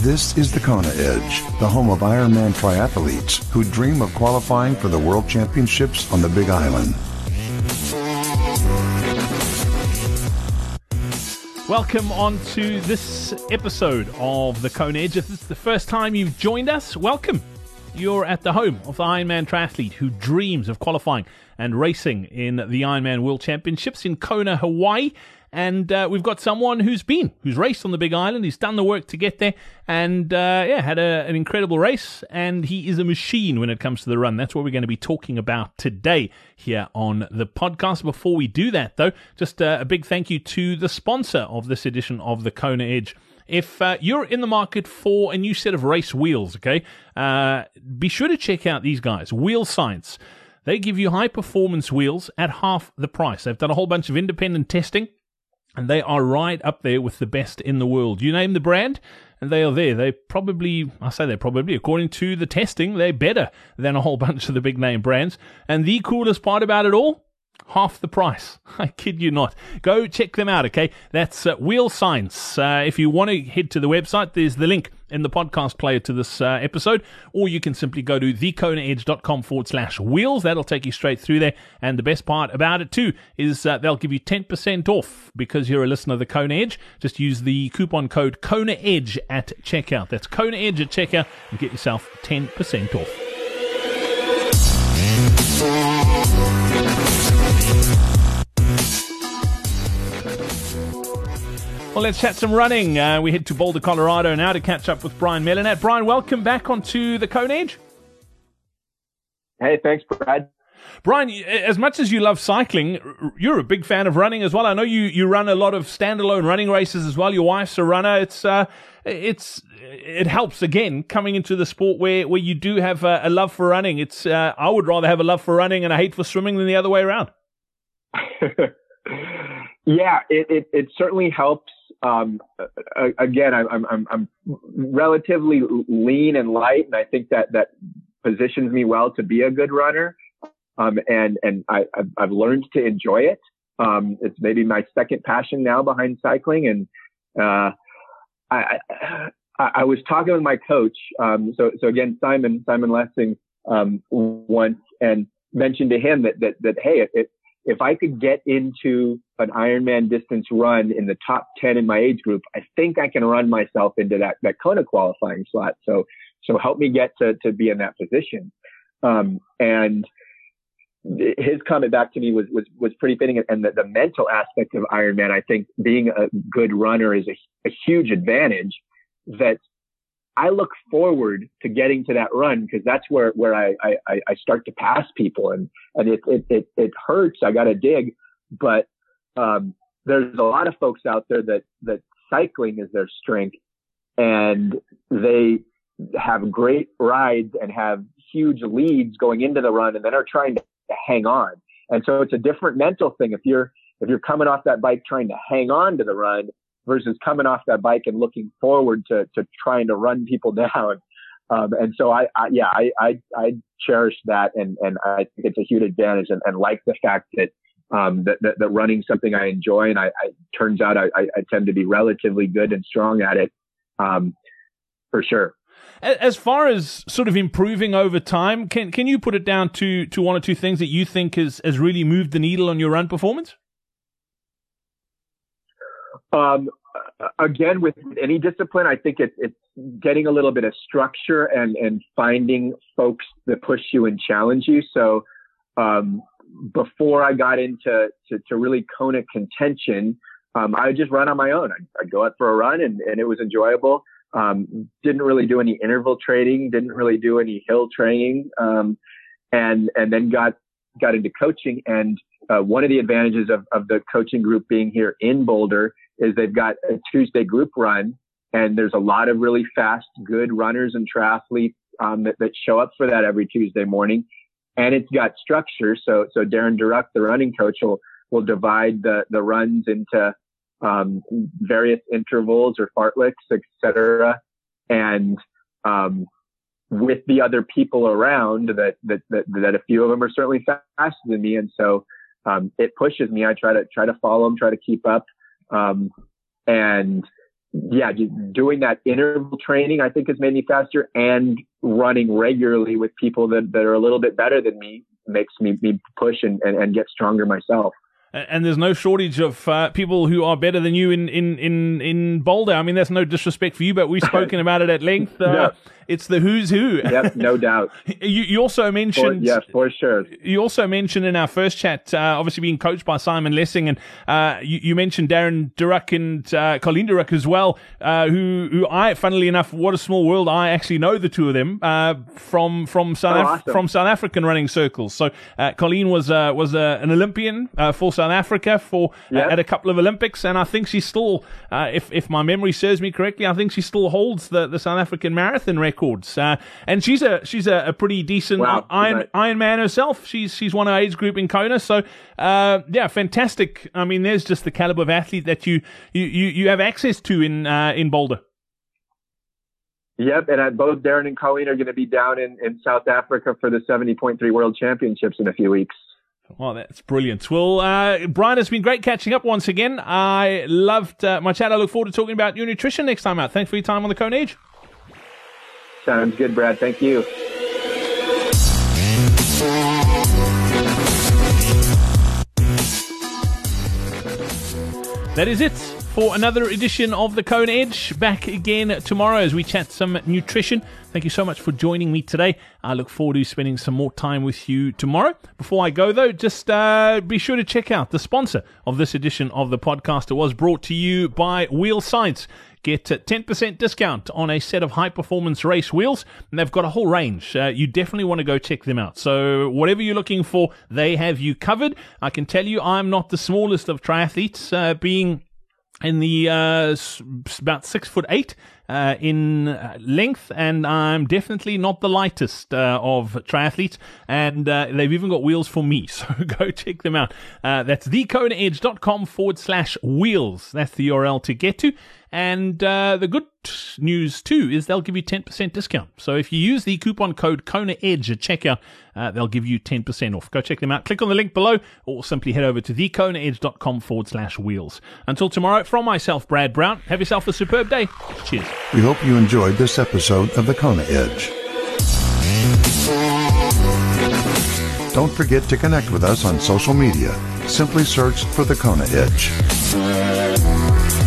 This is the Kona Edge, the home of Ironman triathletes who dream of qualifying for the World Championships on the Big Island. Welcome on to this episode of the Kona Edge. If this is the first time you've joined us, welcome. You're at the home of the Ironman triathlete who dreams of qualifying and racing in the Ironman World Championships in Kona, Hawaii. And we've got someone who's raced on the Big Island. He's done the work to get there and had an incredible race. And he is a machine when it comes to the run. That's what we're going to be talking about today here on the podcast. Before we do that, though, just a big thank you to the sponsor of this edition of the Kona Edge. If you're in the market for a new set of race wheels, okay, be sure to check out these guys, Wheel Science. They give you high-performance wheels at half the price. They've done a whole bunch of independent testing, and they are right up there with the best in the world. You name the brand, and they are there. According to the testing, they're better than a whole bunch of the big-name brands. And the coolest part about it all, half the price. I kid you not. Go check them out, okay? That's Wheel Science. If you want to head to the website, there's the link in the podcast player to this episode, or you can simply go to thekonaedge.com/wheels. That'll take you straight through there. And the best part about it, too, is they'll give you 10% off because you're a listener of the Kona Edge. Just use the coupon code Kona Edge at checkout. That's Kona Edge at checkout and get yourself 10% off. Well, let's chat some running. We head to Boulder, Colorado now to catch up with Brian Melinat. Brian, welcome back onto the Kona Edge. Hey, thanks, Brad. Brian, as much as you love cycling, you're a big fan of running as well. I know you run a lot of standalone running races as well. Your wife's a runner. It helps, again, coming into the sport where you do have a love for running. I would rather have a love for running and a hate for swimming than the other way around. Yeah, it certainly helps. Again, I'm relatively lean and light, and I think that positions me well to be a good runner. And I've learned to enjoy it. It's maybe my second passion now behind cycling. And I was talking with my coach. So again, Simon Lessing once, and mentioned to him that hey, if I could get into an Ironman distance run in the top 10 in my age group, I think I can run myself into that Kona qualifying slot. So help me get to be in that position. And his comment back to me was pretty fitting. And the mental aspect of Ironman, I think being a good runner is a huge advantage that I look forward to getting to that run, because that's where I start to pass people, and it hurts. I got to dig, but there's a lot of folks out there that cycling is their strength, and they have great rides and have huge leads going into the run, and then are trying to hang on. And so it's a different mental thing if you're coming off that bike trying to hang on to the run, versus coming off that bike and looking forward to trying to run people down. And so I cherish that, and I think it's a huge advantage, and like the fact that running something I enjoy, and turns out I tend to be relatively good and strong at it, for sure. As far as sort of improving over time, can you put it down to one or two things that you think has really moved the needle on your run performance? Again, with any discipline, I think it's getting a little bit of structure and finding folks that push you and challenge you. So, before I got into really Kona contention, I would just run on my own. I'd go out for a run, and it was enjoyable. Didn't really do any interval training, didn't really do any hill training, and then got into coaching. And one of the advantages of the coaching group being here in Boulder is they've got a Tuesday group run, and there's a lot of really fast, good runners and triathletes that show up for that every Tuesday morning. And it's got structure. So Darren Duruck, the running coach, will divide the runs into various intervals or fartleks, etc. And with the other people around, that a few of them are certainly faster than me, and so it pushes me. I try to follow them, try to keep up. And doing that interval training, I think, has made me faster, and running regularly with people that are a little bit better than me makes me push and get stronger myself. And there's no shortage of people who are better than you in Boulder. I mean, that's no disrespect for you, but we've spoken about it at length. No. It's the who's who. Yep, no doubt. You also mentioned... for sure. You also mentioned in our first chat, obviously being coached by Simon Lessing, and you mentioned Darren Dirac and Colleen Dirac as well, who I, funnily enough, what a small world, I actually know the two of them from South African running circles. So Colleen was an Olympian for South Africa at a couple of Olympics, and I think she still, if my memory serves me correctly, I think she still holds the South African marathon records. And she's a pretty decent Ironman herself. She's won her age group in Kona. So fantastic. I mean, there's just the caliber of athlete that you have access to in Boulder. Yep, and both Darren and Colleen are going to be down in South Africa for the 70.3 World Championships in a few weeks. Oh, that's brilliant. Well, Brian, it's been great catching up once again. I loved my chat. I look forward to talking about your nutrition next time out. Thanks for your time on the Kona Edge. Sounds good, Brad. Thank you. That is it for another edition of the Kona Edge. Back again tomorrow as we chat some nutrition. Thank you so much for joining me today. I look forward to spending some more time with you tomorrow. Before I go, though, just be sure to check out the sponsor of this edition of the podcast. It was brought to you by Wheel Science. Get a 10% discount on a set of high-performance race wheels, and they've got a whole range. You definitely want to go check them out. So whatever you're looking for, they have you covered. I can tell you I'm not the smallest of triathletes, being in the about 6'8" in length, and I'm definitely not the lightest of triathletes, and they've even got wheels for me, so go check them out. That's thekonaedge.com/wheels. That's the URL to get to. And the good news too is they'll give you 10% discount. So if you use the coupon code KONAEDGE at checkout, they'll give you 10% off. Go check them out. Click on the link below, or simply head over to thekonaedge.com/wheels. Until tomorrow, from myself, Brad Brown, have yourself a superb day. Cheers. We hope you enjoyed this episode of the Kona Edge. Don't forget to connect with us on social media. Simply search for the Kona Edge.